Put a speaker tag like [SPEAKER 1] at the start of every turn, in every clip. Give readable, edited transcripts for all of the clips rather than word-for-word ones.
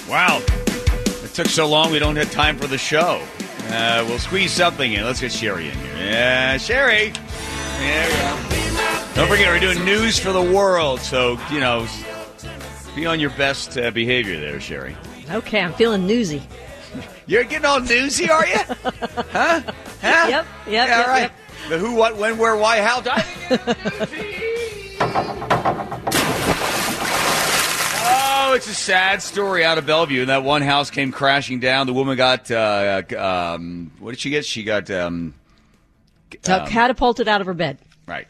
[SPEAKER 1] Wow. It took so long we don't have time for the show. We'll squeeze something in. Let's get Sherry in here. Yeah, Sherry. There we go. Don't forget, we're doing news for the world. So, be on your best behavior there, Sherry.
[SPEAKER 2] Okay, I'm feeling newsy.
[SPEAKER 1] You're getting all newsy, are you? Huh?
[SPEAKER 2] Yep.
[SPEAKER 1] Yeah, all right.
[SPEAKER 2] Yep.
[SPEAKER 1] The who, what, when, where, why, how. Oh, it's a sad story out of Bellevue. And that one house came crashing down. The woman got, what did she get? She got...
[SPEAKER 2] catapulted out of her bed.
[SPEAKER 1] Right.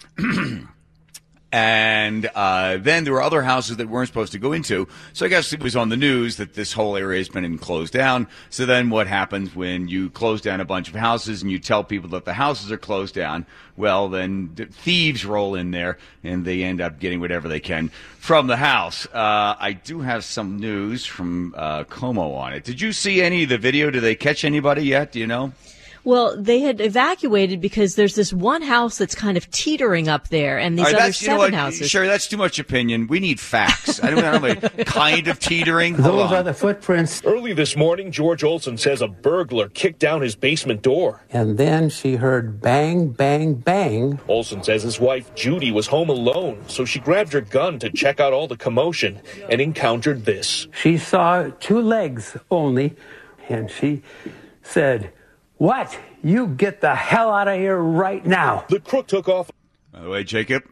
[SPEAKER 1] And then there were other houses that weren't supposed to go into. So I guess it was on the news that this whole area has been closed down. So then what happens when you close down a bunch of houses and you tell people that the houses are closed down? Well, then thieves roll in there and they end up getting whatever they can from the house. I do have some news from Como on it. Did you see any of the video? Did they catch anybody yet? Do you know?
[SPEAKER 2] Well, they had evacuated because there's this one house that's kind of teetering up there, and these other seven houses.
[SPEAKER 1] Sure, that's too much opinion. We need facts. I don't know, kind of teetering.
[SPEAKER 3] Those are the footprints.
[SPEAKER 4] Early this morning, George Olson says a burglar kicked down his basement door.
[SPEAKER 3] And then she heard bang, bang, bang.
[SPEAKER 4] Olson says his wife, Judy, was home alone, so she grabbed her gun to check out all the commotion and encountered this.
[SPEAKER 3] She saw two legs only, and she said, "What? You get the hell out of here right now."
[SPEAKER 4] The crook took off.
[SPEAKER 1] By the way, Jacob.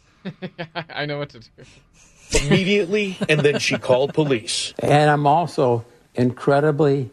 [SPEAKER 5] I know what to do.
[SPEAKER 4] Immediately, and then she called police.
[SPEAKER 3] And I'm also incredibly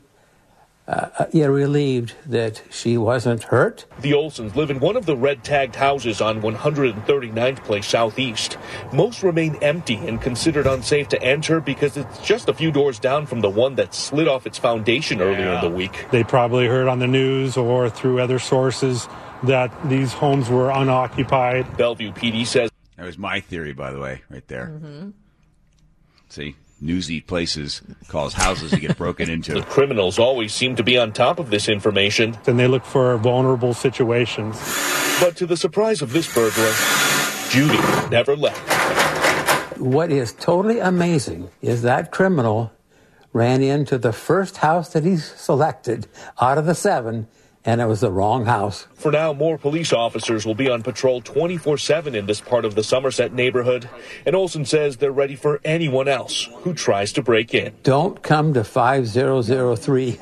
[SPEAKER 3] relieved that she wasn't hurt.
[SPEAKER 4] The Olsons live in one of the red-tagged houses on 139th Place Southeast. Most remain empty and considered unsafe to enter because it's just a few doors down from the one that slid off its foundation earlier in the week.
[SPEAKER 6] They probably heard on the news or through other sources that these homes were unoccupied.
[SPEAKER 4] Bellevue PD says...
[SPEAKER 1] That was my theory, by the way, right there. Mm-hmm. See? Newsy places cause houses to get broken into.
[SPEAKER 4] The criminals always seem to be on top of this information.
[SPEAKER 6] And they look for vulnerable situations.
[SPEAKER 4] But to the surprise of this burglar, Judy never left.
[SPEAKER 3] What is totally amazing is that criminal ran into the first house that he selected out of the 7, and it was the wrong house.
[SPEAKER 4] For now, more police officers will be on patrol 24/7 in this part of the Somerset neighborhood. And Olson says they're ready for anyone else who tries to break in.
[SPEAKER 3] Don't come to 5003.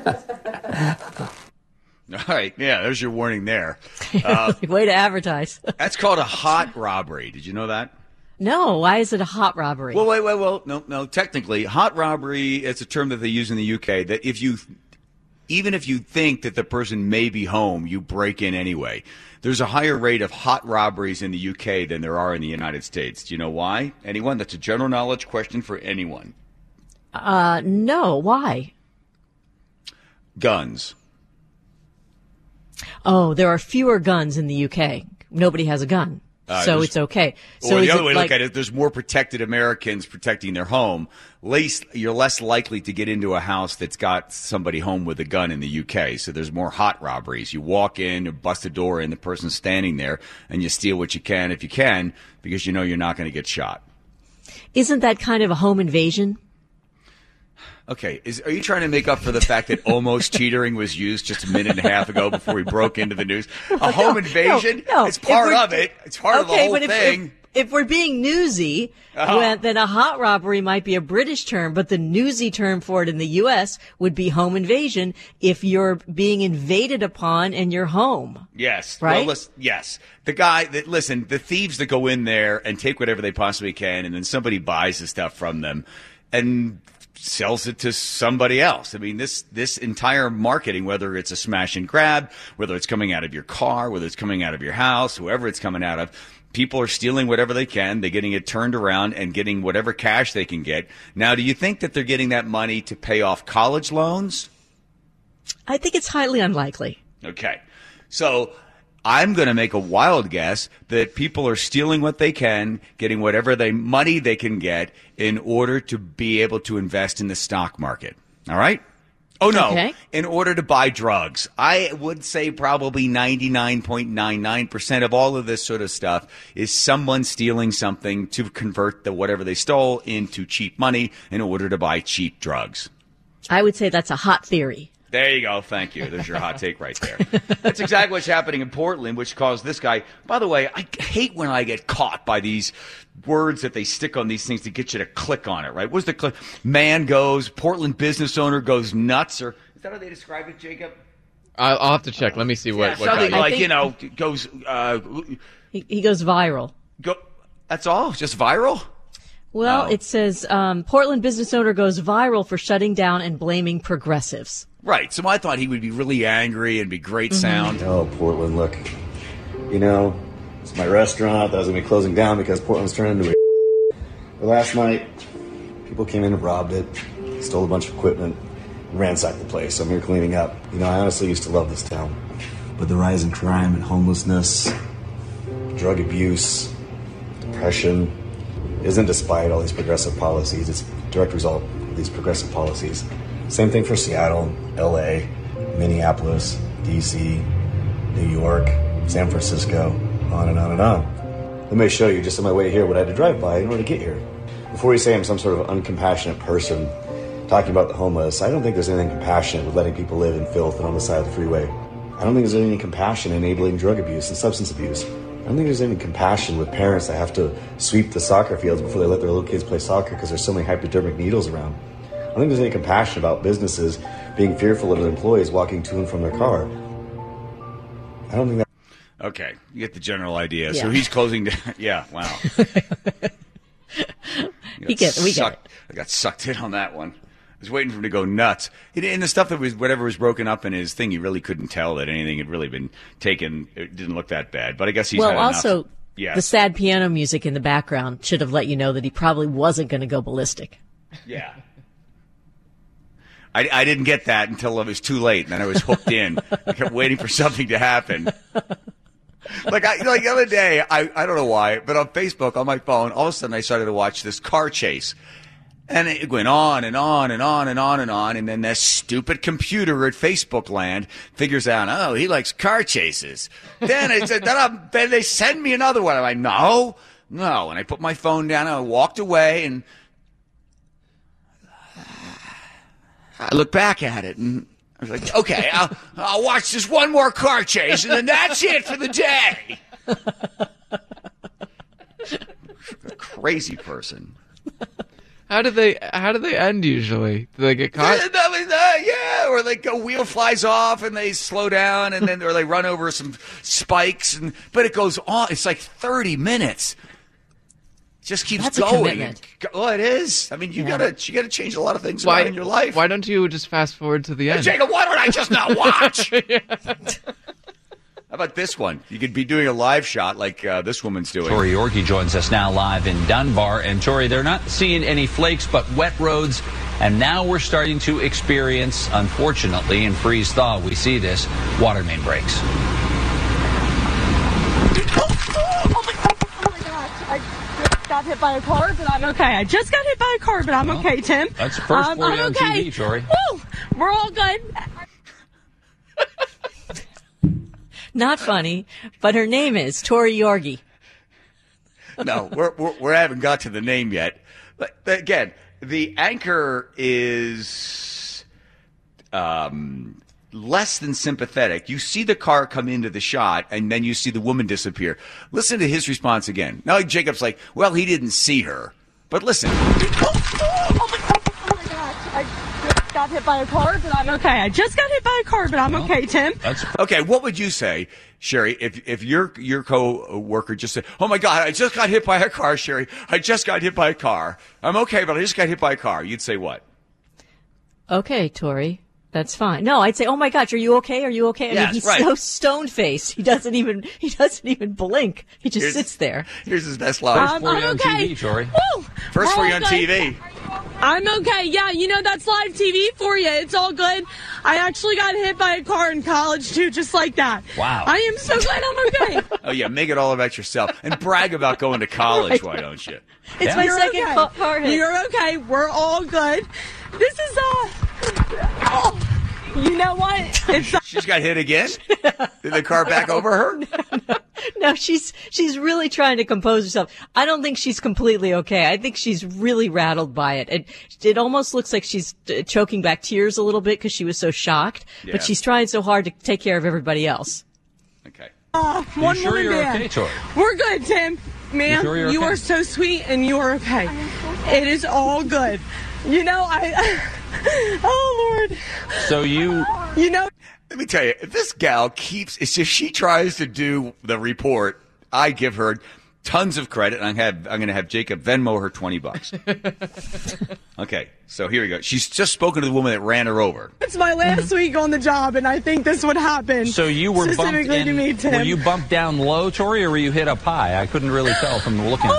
[SPEAKER 1] All right. Yeah, there's your warning there.
[SPEAKER 2] Way to advertise.
[SPEAKER 1] That's called a hot robbery. Did you know that?
[SPEAKER 2] No. Why is it a hot robbery?
[SPEAKER 1] Well, wait. Well, no. Technically, hot robbery, it's a term that they use in the UK that even if you think that the person may be home, you break in anyway. There's a higher rate of hot robberies in the UK than there are in the United States. Do you know why? Anyone? That's a general knowledge question for anyone.
[SPEAKER 2] No. Why?
[SPEAKER 1] Guns.
[SPEAKER 2] Oh, there are fewer guns in the UK. Nobody has a gun. So it's okay. So
[SPEAKER 1] or the other way to look at it, there's more protected Americans protecting their home. You're less likely to get into a house that's got somebody home with a gun in the UK. So there's more hot robberies. You walk in, you bust a door in, the person's standing there, and you steal what you can if you can, because you know you're not going to get shot.
[SPEAKER 2] Isn't that kind of a home invasion?
[SPEAKER 1] Okay, are you trying to make up for the fact that almost teetering was used just a minute and a half ago before we broke into the news? A home invasion?
[SPEAKER 2] No.
[SPEAKER 1] It's part of it. It's part of the whole thing.
[SPEAKER 2] If we're being newsy, then a hot robbery might be a British term, but the newsy term for it in the U.S. would be home invasion if you're being invaded upon in your home.
[SPEAKER 1] Yes.
[SPEAKER 2] Right?
[SPEAKER 1] Well, yes. The thieves that go in there and take whatever they possibly can, and then somebody buys the stuff from them and sells it to somebody else. I mean, this entire marketing, whether it's a smash and grab, whether it's coming out of your car, whether it's coming out of your house, whoever it's coming out of, people are stealing whatever they can. They're getting it turned around and getting whatever cash they can get. Now, do you think that they're getting that money to pay off college loans?
[SPEAKER 2] I think it's highly unlikely.
[SPEAKER 1] Okay. So I'm going to make a wild guess that people are stealing what they can, getting whatever money they can get in order to be able to invest in the stock market. All right? Oh, no.
[SPEAKER 2] Okay.
[SPEAKER 1] In order to buy drugs. I would say probably 99.99% of all of this sort of stuff is someone stealing something to convert whatever they stole into cheap money in order to buy cheap drugs.
[SPEAKER 2] I would say that's a hot theory.
[SPEAKER 1] There you go. Thank you. There's your hot take right there. That's exactly what's happening in Portland, which caused this guy. By the way, I hate when I get caught by these words that they stick on these things to get you to click on it, right? What's the click? Man goes, Portland business owner goes nuts, or is that how they describe it, Jacob?
[SPEAKER 5] I'll have to check. Let me see what
[SPEAKER 1] something
[SPEAKER 5] got
[SPEAKER 1] like, goes.
[SPEAKER 2] He goes viral.
[SPEAKER 1] That's all? Just viral?
[SPEAKER 2] Well, It says Portland business owner goes viral for shutting down and blaming progressives.
[SPEAKER 1] Right. So I thought he would be really angry and be great sound.
[SPEAKER 7] Oh, Portland, look. It's my restaurant that was going to be closing down because Portland's turned into a... But last night, people came in and robbed it, stole a bunch of equipment, and ransacked the place. So I'm here cleaning up. I honestly used to love this town. But the rise in crime and homelessness, drug abuse, depression, isn't despite all these progressive policies. It's a direct result of these progressive policies. Same thing for Seattle, LA, Minneapolis, DC, New York, San Francisco, on and on and on. Let me show you, just on my way here, what I had to drive by in order to get here. Before you say I'm some sort of uncompassionate person talking about the homeless, I don't think there's anything compassionate with letting people live in filth and on the side of the freeway. I don't think there's any compassion in enabling drug abuse and substance abuse. I don't think there's any compassion with parents that have to sweep the soccer fields before they let their little kids play soccer because there's so many hypodermic needles around. I don't think there's any compassion about businesses being fearful of their employees walking to and from their car. I don't think that...
[SPEAKER 1] Okay, you get the general idea.
[SPEAKER 2] Yeah.
[SPEAKER 1] So he's closing down. Yeah, wow.
[SPEAKER 2] We get it.
[SPEAKER 1] I got sucked in on that one. I was waiting for him to go nuts. And the stuff that was, whatever was broken up in his thing, you really couldn't tell that anything had really been taken. It didn't look that bad. But I guess he's had enough.
[SPEAKER 2] Also,
[SPEAKER 1] Yes.
[SPEAKER 2] the sad piano music in the background should have let you know that he probably wasn't going to go ballistic.
[SPEAKER 1] Yeah. I didn't get that until it was too late, and then I was hooked in. I kept waiting for something to happen. Like the other day, I don't know why, but on Facebook, on my phone, all of a sudden I started to watch this car chase. And it went on and on and on and on and on, and then that stupid computer at Facebook land figures out, oh, he likes car chases. Then then they send me another one. I'm like, no. And I put my phone down and I walked away, and I looked back at it, and I was like, okay, I'll watch this one more car chase, and then that's it for the day. A crazy person.
[SPEAKER 5] How do they end usually? Do they get caught?
[SPEAKER 1] Yeah, or a wheel flies off and they slow down, and then or they run over some spikes, but it goes on. It's like 30 minutes. Just keeps
[SPEAKER 2] That's
[SPEAKER 1] going.
[SPEAKER 2] A commitment.
[SPEAKER 1] Well, it is. I mean, you gotta change a lot of things around in your life.
[SPEAKER 5] Why don't you just fast forward to the end?
[SPEAKER 1] Jacob, why don't I just not watch? How about this one? You could be doing a live shot like this woman's doing.
[SPEAKER 8] Tori Yorkie joins us now live in Dunbar. And Tori, they're not seeing any flakes, but wet roads. And now we're starting to experience, unfortunately, in freeze thaw, we see this, water main breaks.
[SPEAKER 9] Got hit by a car, but I'm okay. I just got hit by a car, but I'm okay, Tim.
[SPEAKER 8] That's the first for you on TV, Tori.
[SPEAKER 9] Woo! We're all good.
[SPEAKER 2] Not funny, but her name is Tori Yorgie.
[SPEAKER 1] No, we haven't got to the name yet. But again, the anchor is less than sympathetic. You see the car come into the shot, and then you see the woman disappear. Listen to his response again. Now Jacob's like, well, he didn't see her. But listen.
[SPEAKER 9] Oh my gosh. I just got hit by a car, but I'm okay. I just got hit by a car, but I'm okay, Tim.
[SPEAKER 1] Okay, what would you say, Sherry, if your co-worker just said, oh my God, I just got hit by a car, Sherry. I just got hit by a car. I'm okay, but I just got hit by a car. You'd say what?
[SPEAKER 2] Okay, Tori. That's fine. No, I'd say, "Oh my gosh, are you okay? Are you okay?" I mean, he's so stone-faced. He doesn't even blink. He just sits there.
[SPEAKER 1] Here's his best line.
[SPEAKER 9] I'm okay.
[SPEAKER 8] On TV, Tori.
[SPEAKER 9] Woo!
[SPEAKER 1] First for you on TV.
[SPEAKER 9] I'm okay. Yeah, that's live TV for you. It's all good. I actually got hit by a car in college too, just like that.
[SPEAKER 8] Wow.
[SPEAKER 9] I am so glad I'm okay.
[SPEAKER 1] Oh yeah, make it all about yourself and brag about going to college. Why don't you?
[SPEAKER 2] It's my second car hit.
[SPEAKER 9] You're okay. We're all good. This is You know what?
[SPEAKER 1] She's got hit again? Did the car back over her?
[SPEAKER 2] No, she's really trying to compose herself. I don't think she's completely okay. I think she's really rattled by it. It almost looks like she's choking back tears a little bit because she was so shocked.
[SPEAKER 1] Yeah.
[SPEAKER 2] But she's trying so hard to take care of everybody else.
[SPEAKER 1] Okay.
[SPEAKER 9] One
[SPEAKER 8] sure
[SPEAKER 9] woman
[SPEAKER 8] you're
[SPEAKER 9] band.
[SPEAKER 8] okay, Tori?
[SPEAKER 9] We're good, Tim. Ma'am,
[SPEAKER 8] sure you're
[SPEAKER 9] you
[SPEAKER 8] okay?
[SPEAKER 9] are so sweet and you are okay. It is all good. You know, oh, Lord.
[SPEAKER 8] So you
[SPEAKER 9] know.
[SPEAKER 1] Let me tell you, if this gal if she tries to do the report, I give her tons of credit, and I'm going to have Jacob Venmo her $20. Okay, so here we go. She's just spoken to the woman that ran her over.
[SPEAKER 9] It's my last week on the job, and I think this would happen.
[SPEAKER 8] So you were bumped
[SPEAKER 9] specifically to me, Tim.
[SPEAKER 8] Were you bumped down low, Tori, or were you hit up high? I couldn't really tell from the looking.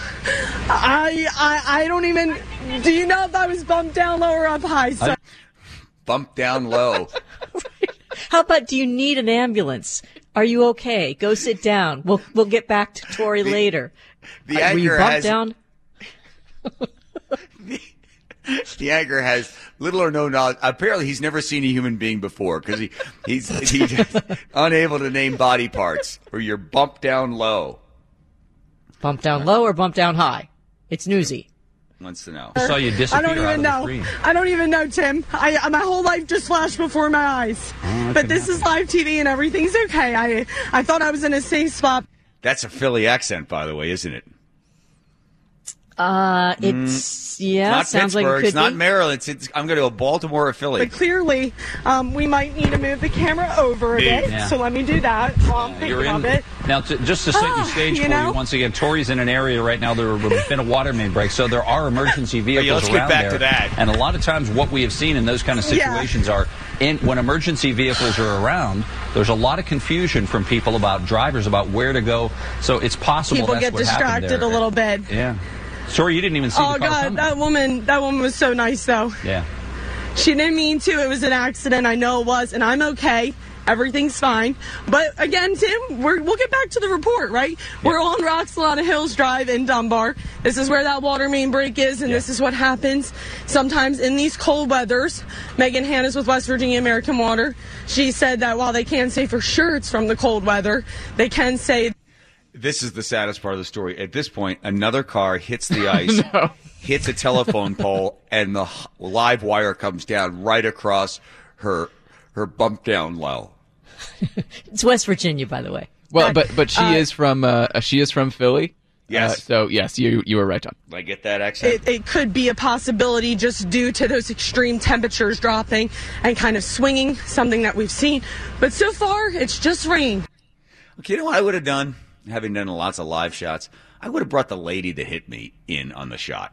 [SPEAKER 9] I don't even. Do you know if I was bumped down low or up high? So.
[SPEAKER 1] Bumped down low.
[SPEAKER 2] How about, do you need an ambulance? Are you okay? Go sit down. We'll get back to Tori later.
[SPEAKER 1] The
[SPEAKER 2] were you
[SPEAKER 1] anchor
[SPEAKER 2] bumped
[SPEAKER 1] has
[SPEAKER 2] down?
[SPEAKER 1] The anchor has little or no knowledge. Apparently, he's never seen a human being before because he's unable to name body parts. Or you're bumped down low.
[SPEAKER 2] Bumped down low or bumped down high? It's newsy.
[SPEAKER 1] Wants to know.
[SPEAKER 8] I saw you disappear
[SPEAKER 9] I don't even know. I don't even know, Tim. My whole life just flashed before my eyes. But this is live TV and everything's okay. I thought I was in a safe spot.
[SPEAKER 1] That's a Philly accent, by the way, isn't it?
[SPEAKER 2] It's
[SPEAKER 1] not
[SPEAKER 2] sounds like it
[SPEAKER 1] Pittsburgh.
[SPEAKER 2] could
[SPEAKER 1] It's not
[SPEAKER 2] be.
[SPEAKER 1] Maryland. I'm going to go Baltimore or Philly.
[SPEAKER 9] But clearly, we might need to move the camera over a bit.
[SPEAKER 8] Yeah.
[SPEAKER 9] So let me do that while I'm thinking of it.
[SPEAKER 8] Now, just to set the stage for you once again, Tori's in an area right now. There's been a water main break, so there are emergency vehicles
[SPEAKER 1] let's
[SPEAKER 8] around
[SPEAKER 1] get back
[SPEAKER 8] there.
[SPEAKER 1] to that.
[SPEAKER 8] And a lot of times, what we have seen in those kind of situations are when emergency vehicles are around. There's a lot of confusion from people about drivers about where to go. So it's possible
[SPEAKER 9] People
[SPEAKER 8] that's
[SPEAKER 9] get
[SPEAKER 8] what happened
[SPEAKER 9] distracted
[SPEAKER 8] there.
[SPEAKER 9] a little bit.
[SPEAKER 8] Yeah. Sorry, you didn't even see
[SPEAKER 9] Oh
[SPEAKER 8] the car
[SPEAKER 9] God,
[SPEAKER 8] coming.
[SPEAKER 9] that woman was so nice though.
[SPEAKER 8] Yeah.
[SPEAKER 9] She didn't mean to. It was an accident. I know it was, and I'm okay. Everything's fine. But again, Tim, we'll get back to the report, right? We're on Roxalana Hills Drive in Dunbar. This is where that water main break is, and this is what happens sometimes in these cold weathers. Megan Hannes with West Virginia American Water. She said that while they can't say for sure it's from the cold weather, they can say.
[SPEAKER 1] This is the saddest part of the story. At this point, another car hits the ice, hits a telephone pole, and the live wire comes down right across her bump down low.
[SPEAKER 2] It's West Virginia, by the way.
[SPEAKER 5] Well, but she is from Philly.
[SPEAKER 1] Yes.
[SPEAKER 5] So yes, you were right, John.
[SPEAKER 1] I get that accent.
[SPEAKER 9] It could be a possibility just due to those extreme temperatures dropping and kind of swinging, something that we've seen. But so far, it's just rain.
[SPEAKER 1] Okay, you know what I would have done? Having done lots of live shots, I would have brought the lady that hit me in on the shot.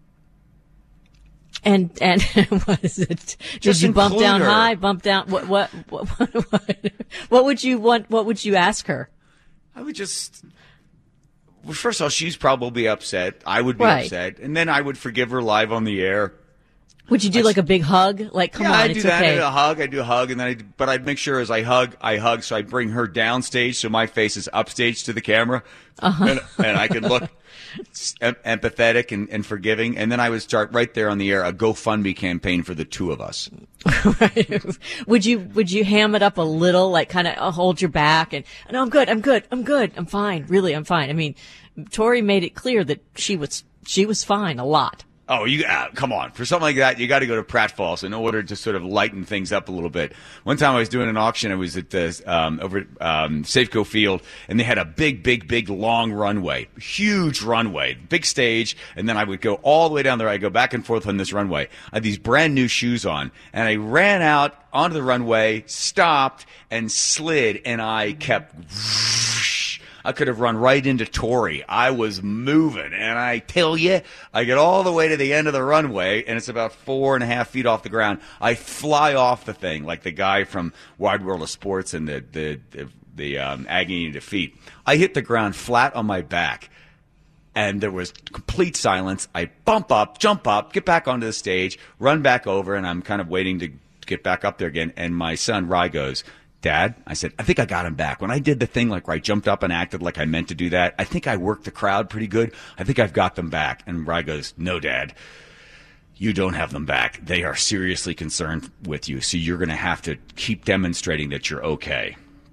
[SPEAKER 2] And what is it?
[SPEAKER 1] Just
[SPEAKER 2] Did you bump
[SPEAKER 1] include
[SPEAKER 2] down
[SPEAKER 1] her.
[SPEAKER 2] high, bump down? What would you want? What would you ask her?
[SPEAKER 1] I would just. Well, first of all, she's probably upset. I would be
[SPEAKER 2] Right.
[SPEAKER 1] upset, and then I would forgive her live on the air.
[SPEAKER 2] Would you do like a big hug? Like, come on,
[SPEAKER 1] I'd
[SPEAKER 2] it's
[SPEAKER 1] do that.
[SPEAKER 2] okay.
[SPEAKER 1] I do a hug, and then but I'd make sure as I hug. So I bring her downstage, so my face is upstage to the camera, and I can look empathetic and forgiving. And then I would start right there on the air a GoFundMe campaign for the two of us.
[SPEAKER 2] Right. Would you ham it up a little, like kind of hold your back and no, I'm good, I'm fine, really, I'm fine. I mean, Tori made it clear that she was fine a lot.
[SPEAKER 1] Oh, you come on! For something like that, you got to go to Pratfalls in order to sort of lighten things up a little bit. One time I was doing an auction. I was at the over at Safeco Field, and they had a big, long runway, huge runway, big stage, and then I would go all the way down there. I go back and forth on this runway. I had these brand new shoes on, and I ran out onto the runway, stopped, and slid, and I kept. I could have run right into Tori. I was moving, and I tell you, I get all the way to the end of the runway, and it's about 4.5 feet off the ground. I fly off the thing like the guy from Wide World of Sports and the Agony and Defeat. I hit the ground flat on my back, and there was complete silence. I bump up, jump up, get back onto the stage, run back over, and I'm kind of waiting to get back up there again, and my son, Rye, goes, Dad, I said, I think I got him back. When I did the thing like where I jumped up and acted like I meant to do that, I think I worked the crowd pretty good. I think I've got them back. And Rye goes, no, Dad, you don't have them back. They are seriously concerned with you, so you're going to have to keep demonstrating that you're okay.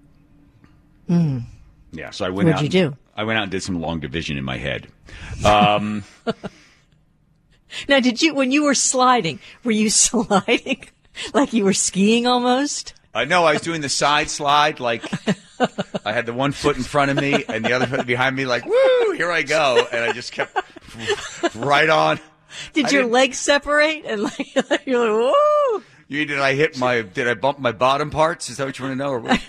[SPEAKER 1] Yeah, so I went out.
[SPEAKER 2] What'd you do?
[SPEAKER 1] I went out and did some long division in my head.
[SPEAKER 2] Now, when you were sliding, were you sliding like you were skiing almost?
[SPEAKER 1] No, I was doing the side slide, like I had the one foot in front of me and the other foot behind me, like, woo, here I go. And I just kept right on.
[SPEAKER 2] Did your legs separate? And like, you're like, woo!
[SPEAKER 1] Did I bump my bottom parts? Is that what you want to know? Or what?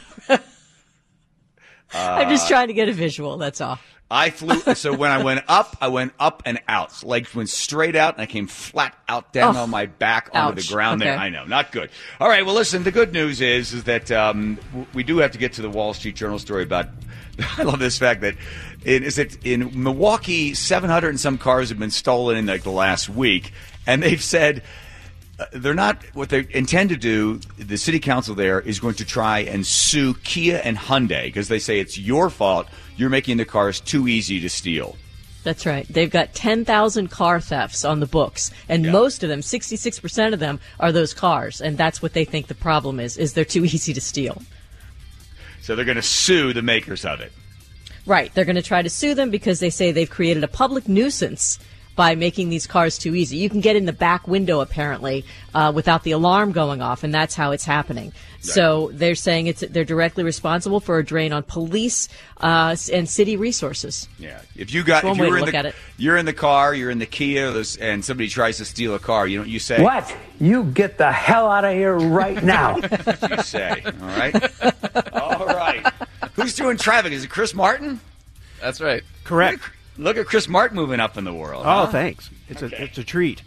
[SPEAKER 2] I'm just trying to get a visual, that's all.
[SPEAKER 1] I flew, so when I went up and out. So legs went straight out, and I came flat out down on my back onto the ground there. I know, not good. All right, well, listen, the good news is that we do have to get to the Wall Street Journal story about, I love this fact that in Milwaukee, 700 and some cars have been stolen in like the last week, and they've said they're not, what they intend to do, the city council there is going to try and sue Kia and Hyundai because they say it's your fault. You're making the cars too easy to steal.
[SPEAKER 2] That's right. They've got 10,000 car thefts on the books, and most of them, 66% of them, are those cars, and that's what they think the problem is they're too easy to steal.
[SPEAKER 1] So they're going to sue the makers of it.
[SPEAKER 2] Right. They're going to try to sue them because they say they've created a public nuisance by making these cars too easy. You can get in the back window, apparently, without the alarm going off, and that's how it's happening. Right. So they're saying they're directly responsible for a drain on police and city resources.
[SPEAKER 1] Yeah. You're in the car, you're in the Kia, and somebody tries to steal a car, you say,
[SPEAKER 3] "What? You get the hell out of here right now."
[SPEAKER 1] That's what you say. All right? All right. Who's doing traffic? Is it Chris Martin?
[SPEAKER 5] That's right.
[SPEAKER 10] Correct.
[SPEAKER 1] Look at Chris Martin moving up in the world.
[SPEAKER 10] Oh, thanks. It's a treat.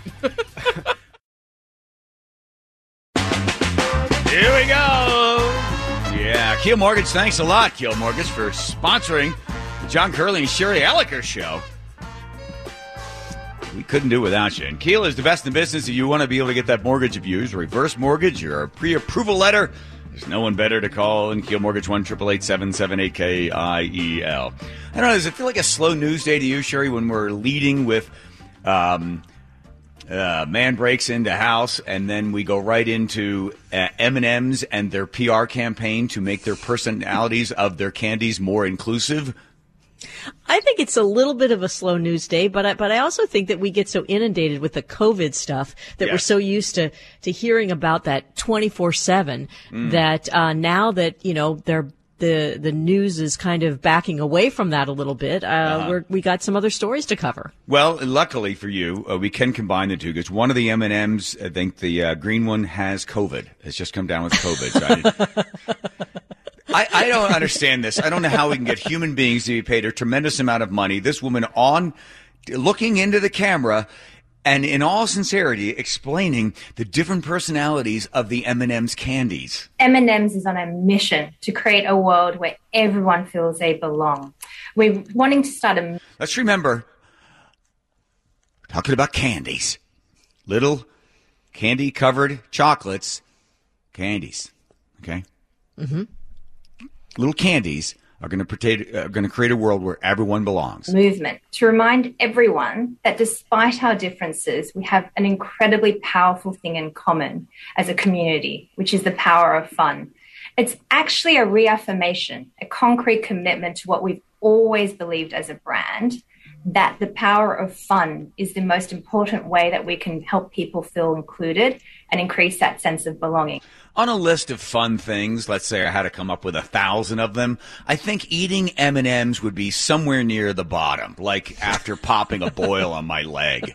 [SPEAKER 1] Here we go. Yeah, Keel Mortgage. Thanks a lot, Keel Mortgage, for sponsoring the John Curley and Sherry Elliker show. We couldn't do it without you. And Keel is the best in business if you want to be able to get that mortgage of yours, reverse mortgage, or a pre-approval letter. There's no one better to call than Keel Mortgage, 1-888-778-KIEL. I don't know, does it feel like a slow news day to you, Sherry, when we're leading with man breaks into house, and then we go right into M&M's and their PR campaign to make their personalities of their candies more inclusive?
[SPEAKER 2] I think it's a little bit of a slow news day, but I also think that we get so inundated with the COVID stuff that we're so used to hearing about that 24/7 that now that the news is kind of backing away from that a little bit. We got some other stories to cover.
[SPEAKER 1] Well, luckily for you, we can combine the two because one of the M&Ms, I think the green one, has COVID. It's just come down with COVID. So I don't understand this. I don't know how we can get human beings to be paid a tremendous amount of money. This woman looking into the camera and in all sincerity explaining the different personalities of the M&M's candies.
[SPEAKER 11] M&M's is on a mission to create a world where everyone feels they belong. We're wanting to start a...
[SPEAKER 1] Let's remember, talking about candies. Little candy-covered chocolates. Candies. Okay? Mm-hmm. Little candies are going to create a world where everyone belongs.
[SPEAKER 11] Movement to remind everyone that despite our differences, we have an incredibly powerful thing in common as a community, which is the power of fun. It's actually a reaffirmation, a concrete commitment to what we've always believed as a brand, that the power of fun is the most important way that we can help people feel included and increase that sense of belonging.
[SPEAKER 1] On a list of fun things, let's say I had to come up with 1,000 of them, I think eating M&Ms would be somewhere near the bottom, like after popping a boil on my leg.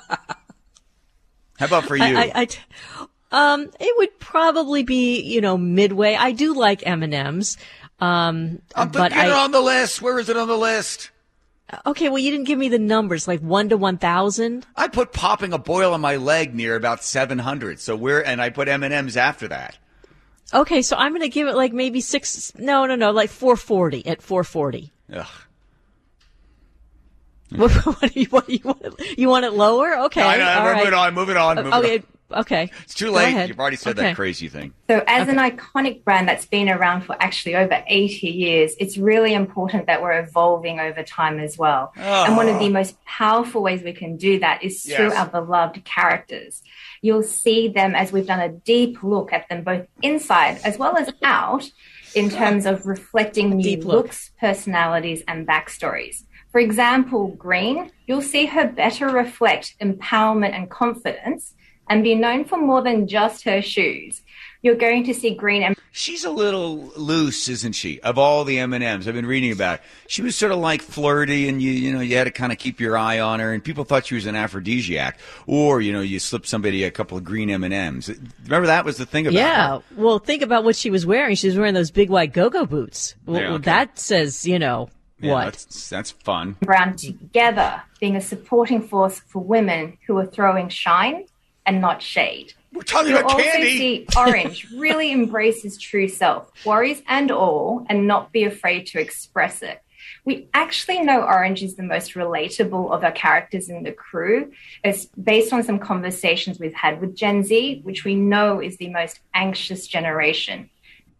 [SPEAKER 1] How about for you?
[SPEAKER 2] It would probably be, midway. I do like M&Ms.
[SPEAKER 1] Get it on the list. Where is it on the list?
[SPEAKER 2] Okay, well, you didn't give me the numbers, like 1 to 1,000.
[SPEAKER 1] I put popping a boil on my leg near about 700. And I put M&Ms after that.
[SPEAKER 2] Okay, so I'm going to give it like maybe like 440 at 440.
[SPEAKER 1] Ugh.
[SPEAKER 2] What do you want? You want it lower? Okay.
[SPEAKER 1] No, moving on.
[SPEAKER 2] Okay. okay.
[SPEAKER 1] It's too
[SPEAKER 2] Go
[SPEAKER 1] late.
[SPEAKER 2] ahead.
[SPEAKER 1] You've already said
[SPEAKER 2] Okay.
[SPEAKER 1] that crazy thing.
[SPEAKER 11] So as an iconic brand that's been around for actually over 80 years, it's really important that we're evolving over time as well. And one of the most powerful ways we can do that is through our beloved characters. You'll see them as we've done a deep look at them both inside as well as out in terms of reflecting new looks, personalities, and backstories. For example, Green, you'll see her better reflect empowerment and confidence and be known for more than just her shoes. You're going to see Green and
[SPEAKER 1] She's a little loose, isn't she? Of all the M&Ms I've been reading about, she was sort of like flirty, and you had to kind of keep your eye on her, and people thought she was an aphrodisiac, or you slip somebody a couple of green M&Ms. Remember that was the thing about her.
[SPEAKER 2] Yeah. Well, think about what she was wearing. She was wearing those big white go-go boots. Well,
[SPEAKER 1] Yeah, okay.
[SPEAKER 2] that says,
[SPEAKER 1] Yeah,
[SPEAKER 2] what?
[SPEAKER 1] That's fun.
[SPEAKER 11] Brown together, being a supporting force for women who are throwing shine and not shade.
[SPEAKER 1] We're talking
[SPEAKER 11] You'll
[SPEAKER 1] about
[SPEAKER 11] also
[SPEAKER 1] candy.
[SPEAKER 11] see Orange really embrace his true self, worries and all, and not be afraid to express it. We actually know Orange is the most relatable of our characters in the crew. It's based on some conversations we've had with Gen Z, which we know is the most anxious generation.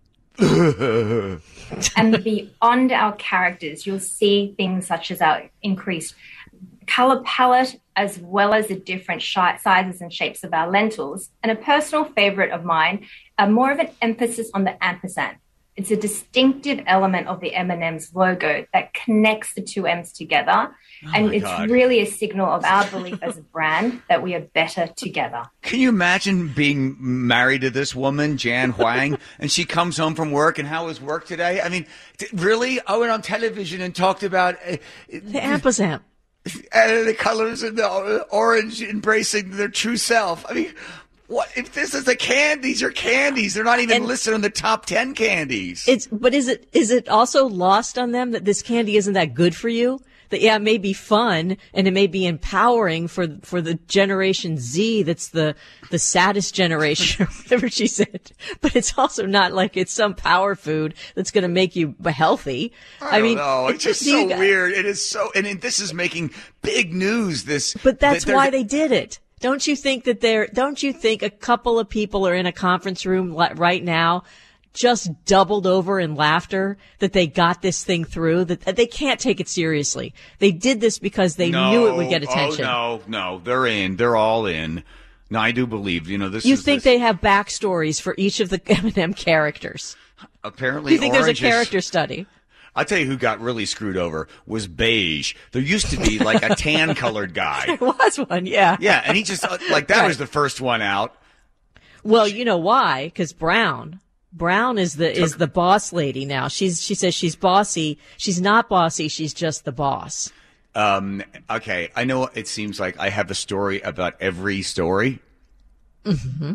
[SPEAKER 11] And beyond our characters, you'll see things such as our increased color palette, as well as the different sizes and shapes of our lentils. And a personal favorite of mine, more of an emphasis on the ampersand. It's a distinctive element of the M&M's logo that connects the two M's together. And it's really a signal of our belief as a brand that we are better together.
[SPEAKER 1] Can you imagine being married to this woman, Jan Huang, and she comes home from work, and how was work today? I mean, really? I went on television and talked about
[SPEAKER 2] the ampersand.
[SPEAKER 1] The colors and the orange embracing their true self. I mean, what if this is the candies? Are candies? They're not even listed on the top 10 candies.
[SPEAKER 2] But is it also lost on them that this candy isn't that good for you? That it may be fun and it may be empowering for the Generation Z that's the saddest generation, or whatever she said. But it's also not like it's some power food that's going to make you healthy.
[SPEAKER 1] I mean, know. It's just so weird. It is so, and this is making big news. But
[SPEAKER 2] that's why they did it. Don't you think don't you think a couple of people are in a conference room right now just doubled over in laughter that they got this thing through, that they can't take it seriously? They did this because they knew it would get attention.
[SPEAKER 1] No, they're in. They're all in. No, I do believe,
[SPEAKER 2] You think they have backstories for each of the M&M characters?
[SPEAKER 1] Apparently,
[SPEAKER 2] Do you think there's a character study?
[SPEAKER 1] I'll tell you who got really screwed over was Beige. There used to be like a tan-colored guy.
[SPEAKER 2] There was one, yeah.
[SPEAKER 1] Yeah, and he just, that was the first one out.
[SPEAKER 2] Well, you know why? Because Brown is the boss lady now. She says she's bossy. She's not bossy. She's just the boss.
[SPEAKER 1] Okay. I know it seems like I have a story about every story.
[SPEAKER 2] Mm-hmm.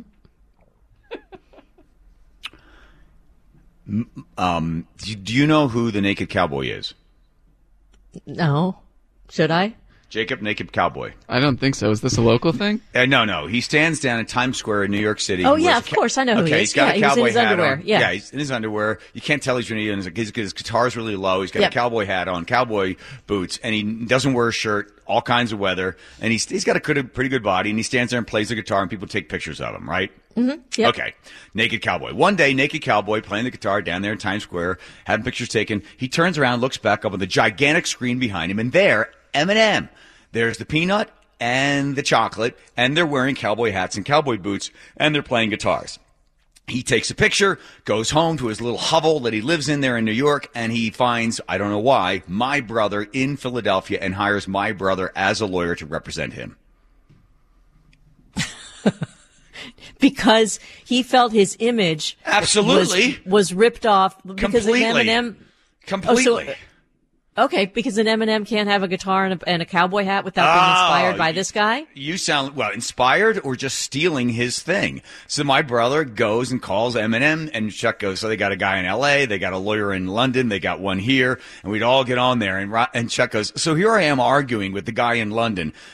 [SPEAKER 1] Do you know who the Naked Cowboy is?
[SPEAKER 2] No. Should I?
[SPEAKER 1] Jacob Naked Cowboy.
[SPEAKER 5] I don't think so. Is this a local thing?
[SPEAKER 1] No. He stands down in Times Square in New York City.
[SPEAKER 2] Oh, yeah, of course. I know who he is.
[SPEAKER 1] He's got a cowboy hat
[SPEAKER 2] underwear.
[SPEAKER 1] on.
[SPEAKER 2] Yeah,
[SPEAKER 1] he's in his underwear. You can't tell he's really in his guitar's really low. He's got a cowboy hat on, cowboy boots, and he doesn't wear a shirt, all kinds of weather. And he's got a pretty good body, and he stands there and plays the guitar, and people take pictures of him, right?
[SPEAKER 2] Mm-hmm. Yep.
[SPEAKER 1] Okay. Naked Cowboy. One day, Naked Cowboy playing the guitar down there in Times Square, having pictures taken. He turns around, looks back up on the gigantic screen behind him, and there, M&M. There's the peanut and the chocolate, and they're wearing cowboy hats and cowboy boots, and they're playing guitars. He takes a picture, goes home to his little hovel that he lives in there in New York, and he finds, I don't know why, my brother in Philadelphia and hires my brother as a lawyer to represent him.
[SPEAKER 2] Because he felt his image
[SPEAKER 1] absolutely
[SPEAKER 2] was ripped off because
[SPEAKER 1] completely.
[SPEAKER 2] an M&M
[SPEAKER 1] completely.
[SPEAKER 2] Okay, because an M&M can't have a guitar and a cowboy hat without being inspired by this guy?
[SPEAKER 1] You sound, inspired or just stealing his thing. So my brother goes and calls M&M, and Chuck goes, so they got a guy in L.A., they got a lawyer in London, they got one here, and we'd all get on there. And Chuck goes, so here I am arguing with the guy in London.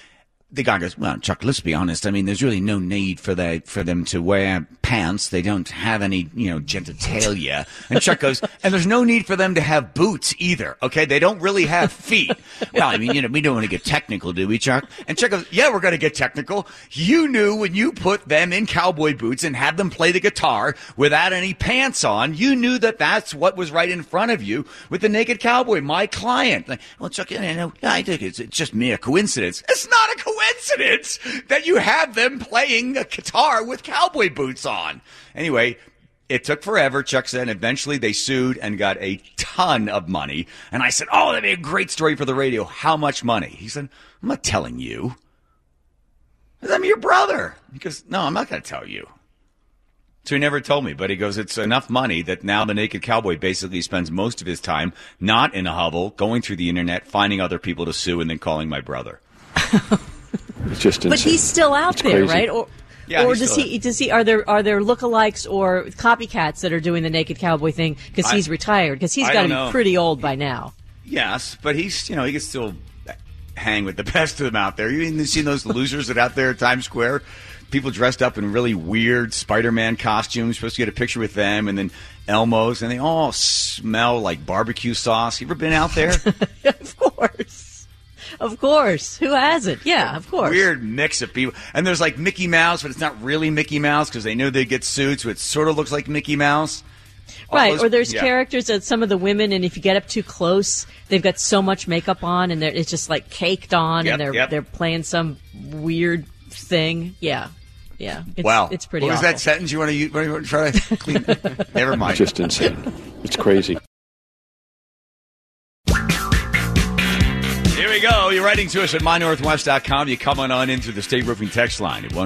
[SPEAKER 1] the guy goes, well, Chuck, let's be honest. I mean, there's really no need for them to wear pants. They don't have any, genitalia. And Chuck goes, and there's no need for them to have boots either. Okay. They don't really have feet. Well, I mean, we don't want to get technical, do we, Chuck? And Chuck goes, yeah, we're going to get technical. You knew when you put them in cowboy boots and had them play the guitar without any pants on, you knew that that's what was right in front of you with the naked cowboy, my client. Like, well, Chuck, I think it's just mere coincidence. It's not a coincidence that you have them playing a guitar with cowboy boots on. Anyway, it took forever, Chuck said. Eventually they sued and got a ton of money. And I said, oh, that'd be a great story for the radio. How much money? He said, I'm not telling you. I'm your brother. He goes, no, I'm not going to tell you. So he never told me, but he goes, it's enough money that now the naked cowboy basically spends most of his time not in a hovel, going through the internet, finding other people to sue, and then calling my brother.
[SPEAKER 10] It's just insane.
[SPEAKER 2] But he's still out
[SPEAKER 10] it's
[SPEAKER 2] there,
[SPEAKER 10] crazy.
[SPEAKER 2] right? Or does he? Are there lookalikes or copycats that are doing the naked cowboy thing because he's retired? Because he's got to be pretty old by now.
[SPEAKER 1] Yes, but he's he can still hang with the best of them out there. You seen those losers that out there at Times Square? People dressed up in really weird Spider-Man costumes, supposed to get a picture with them, and then Elmo's, and they all smell like barbecue sauce. You ever been out there?
[SPEAKER 2] Of course. Of course. Who hasn't? Yeah, of course.
[SPEAKER 1] Weird mix of people. And there's like Mickey Mouse, but it's not really Mickey Mouse because they know they get sued, so it sort of looks like Mickey Mouse.
[SPEAKER 2] Right, or there's characters that some of the women, and if you get up too close, they've got so much makeup on, and it's just like caked on, and they're playing some weird thing. Yeah. It's pretty
[SPEAKER 1] What was
[SPEAKER 2] awful.
[SPEAKER 1] that sentence you want to try to clean? Never mind.
[SPEAKER 10] It's just insane. It's crazy.
[SPEAKER 1] Here we go. You're writing to us at mynorthwest.com. You come on into the State Roofing text line at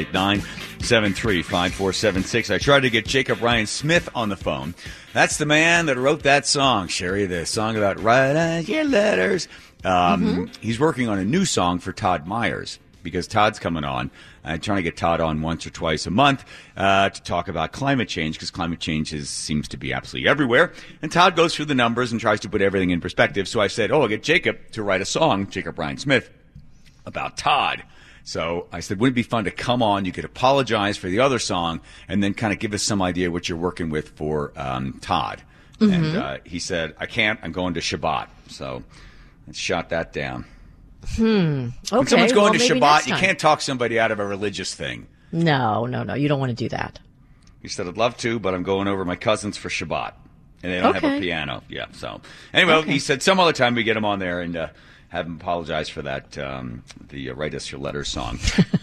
[SPEAKER 1] 1-888-973-5476. I tried to get Jacob Ryan Smith on the phone. That's the man that wrote that song, Sherry, the song about write your letters. He's working on a new song for Todd Myers because Todd's coming on. I'm trying to get Todd on once or twice a month to talk about climate change because climate change seems to be absolutely everywhere. And Todd goes through the numbers and tries to put everything in perspective. So I said, I'll get Jacob to write a song, Jacob Ryan Smith, about Todd. So I said, wouldn't it be fun to come on? You could apologize for the other song and then kind of give us some idea what you're working with for Todd. And he said, I can't. I'm going to Shabbat. So let's shot that down.
[SPEAKER 2] Okay.
[SPEAKER 1] When someone's going to Shabbat, you
[SPEAKER 2] time.
[SPEAKER 1] can't talk somebody out of a religious thing.
[SPEAKER 2] No. You don't want to do that.
[SPEAKER 1] He said, I'd love to, but I'm going over my cousins for Shabbat. And they don't have a piano. Yeah. So anyway, he said some other time we get him on there and have him apologize for that, the Write Us Your Letters song.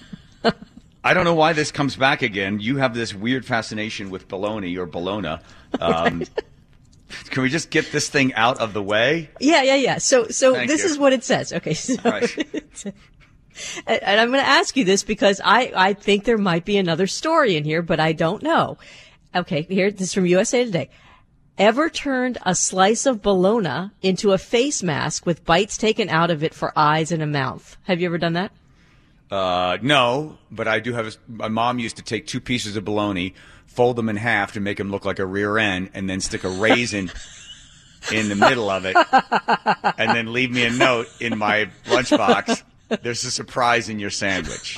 [SPEAKER 1] I don't know why this comes back again. You have this weird fascination with bologna or bologna. Can we just get this thing out of the way?
[SPEAKER 2] Yeah. So this is what it says. Okay. So,
[SPEAKER 1] right.
[SPEAKER 2] And I'm going to ask you this because I think there might be another story in here, but I don't know. Okay. Here, this is from USA Today. Ever turned a slice of bologna into a face mask with bites taken out of it for eyes and a mouth? Have you ever done that?
[SPEAKER 1] No, but I do have. My mom used to take 2 pieces of bologna, fold them in half to make them look like a rear end, and then stick a raisin in the middle of it, and then leave me a note in my lunchbox. There's a surprise in your sandwich.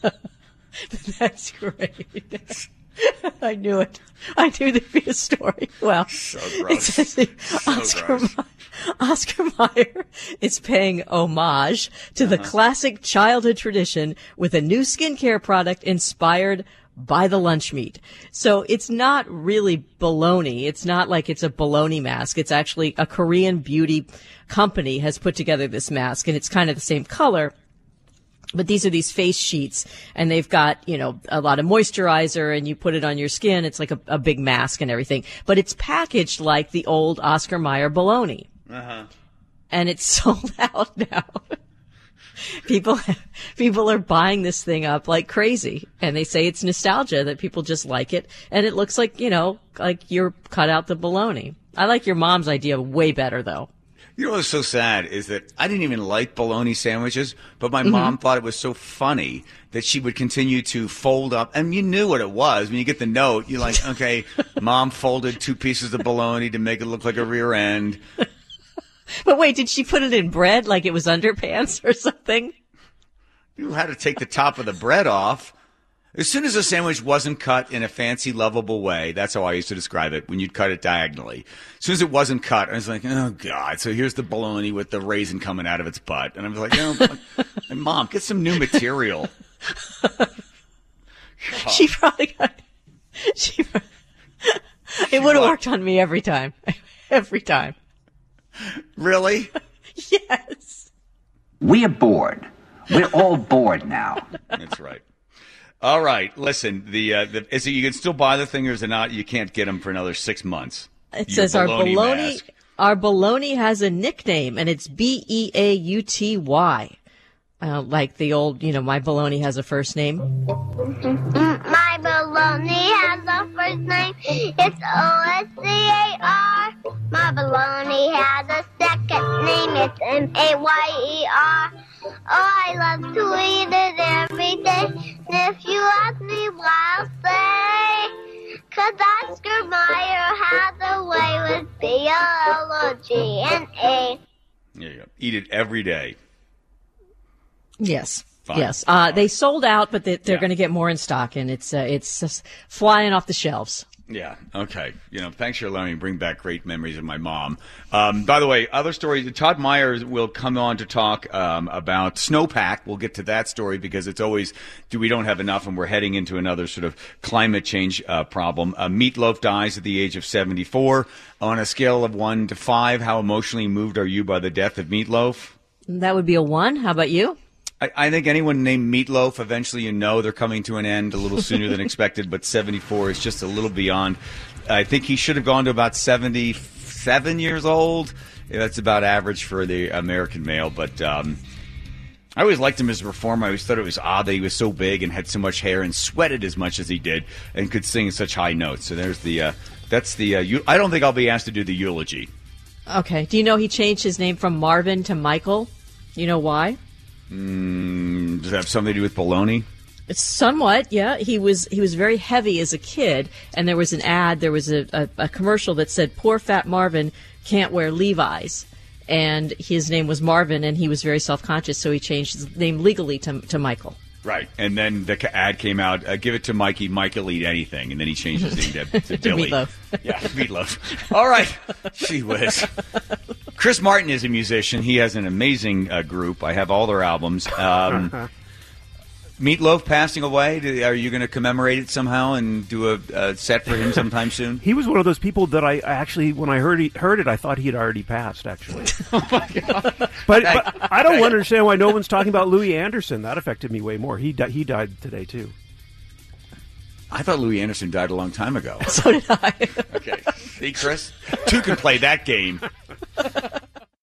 [SPEAKER 2] That's great. I knew it. I knew there'd be a story. Well,
[SPEAKER 1] so gross.
[SPEAKER 2] Oscar Mayer is paying homage to the classic childhood tradition with a new skincare product inspired by the lunch meat. So it's not really bologna. It's not like it's a bologna mask. It's actually a Korean beauty company has put together this mask, and it's kind of the same color. But these are these face sheets, and they've got, a lot of moisturizer, and you put it on your skin. It's like a big mask and everything. But it's packaged like the old Oscar Mayer bologna. And it's sold out now. People are buying this thing up like crazy. And they say it's nostalgia, that people just like it. And it looks like, like you're cut out the bologna. I like your mom's idea way better, though.
[SPEAKER 1] You know what's so sad is that I didn't even like bologna sandwiches, but my mom thought it was so funny that she would continue to fold up. And you knew what it was. When you get the note, you're like, okay, Mom folded 2 pieces of bologna to make it look like a rear end.
[SPEAKER 2] But wait, did she put it in bread like it was underpants or something?
[SPEAKER 1] You had to take the top of the bread off. As soon as a sandwich wasn't cut in a fancy, lovable way, that's how I used to describe it, when you'd cut it diagonally. As soon as it wasn't cut, I was like, oh, God. So here's the bologna with the raisin coming out of its butt. And I was like, Mom, get some new material.
[SPEAKER 2] She probably got... It would have worked on me every time. Every time.
[SPEAKER 1] Really?
[SPEAKER 2] Yes.
[SPEAKER 12] We are bored. We're all bored now.
[SPEAKER 1] That's right. All right. Listen, is it, you can still buy the thing, or is it not? You can't get them for another 6 months.
[SPEAKER 2] It says our bologna has a nickname, and it's Beauty. Like the old, my bologna has a first name.
[SPEAKER 13] My bologna has a first name. It's OSCAR. My bologna has a second name. It's MAYER. Oh, I love to eat it every day. And if you ask me why, I'll say, 'cause Oscar Mayer has a way with BLOGNA.
[SPEAKER 1] There you go. Eat it every day.
[SPEAKER 2] Yes.
[SPEAKER 1] Fine.
[SPEAKER 2] Yes. They sold out, but they're going to get more in stock, and it's just flying off the shelves.
[SPEAKER 1] Yeah. Okay. Thanks for letting me bring back great memories of my mom. By the way, other stories. Todd Myers will come on to talk about snowpack. We'll get to that story because it's always we don't have enough, and we're heading into another sort of climate change problem. Meatloaf dies at the age of 74. On a scale of 1 to 5, how emotionally moved are you by the death of Meatloaf?
[SPEAKER 2] That would be a 1. How about you?
[SPEAKER 1] I think anyone named Meatloaf, eventually they're coming to an end a little sooner than expected, but 74 is just a little beyond. I think he should have gone to about 77 years old. Yeah, that's about average for the American male, but I always liked him as a performer. I always thought it was odd that he was so big and had so much hair and sweated as much as he did and could sing such high notes. So there's I don't think I'll be asked to do the eulogy.
[SPEAKER 2] Okay. Do you know he changed his name from Marvin to Michael? You know why?
[SPEAKER 1] Does that have something to do with bologna?
[SPEAKER 2] It's somewhat, yeah. He was very heavy as a kid, and there was an ad, there was a commercial that said, "Poor fat Marvin can't wear Levi's." And his name was Marvin, and he was very self-conscious, so he changed his name legally to Michael.
[SPEAKER 1] Right. And then the ad came out, give it to Mikey, Mike'll eat anything. And then he changed his name to Billy.
[SPEAKER 2] Meatloaf.
[SPEAKER 1] Yeah, Meatloaf. All right. Gee whiz. Chris Martin is a musician. He has an amazing group. I have all their albums. Meatloaf passing away. Are you going to commemorate it somehow and do a set for him sometime soon?
[SPEAKER 14] He was one of those people that I actually, when I heard it, I thought he had already passed, actually.
[SPEAKER 1] Oh, my God.
[SPEAKER 14] But I don't understand why no one's talking about Louis Anderson. That affected me way more. He died today, too.
[SPEAKER 1] I thought Louis Anderson died a long time ago.
[SPEAKER 2] So did I.
[SPEAKER 1] Okay. See, Chris? Two can play that game.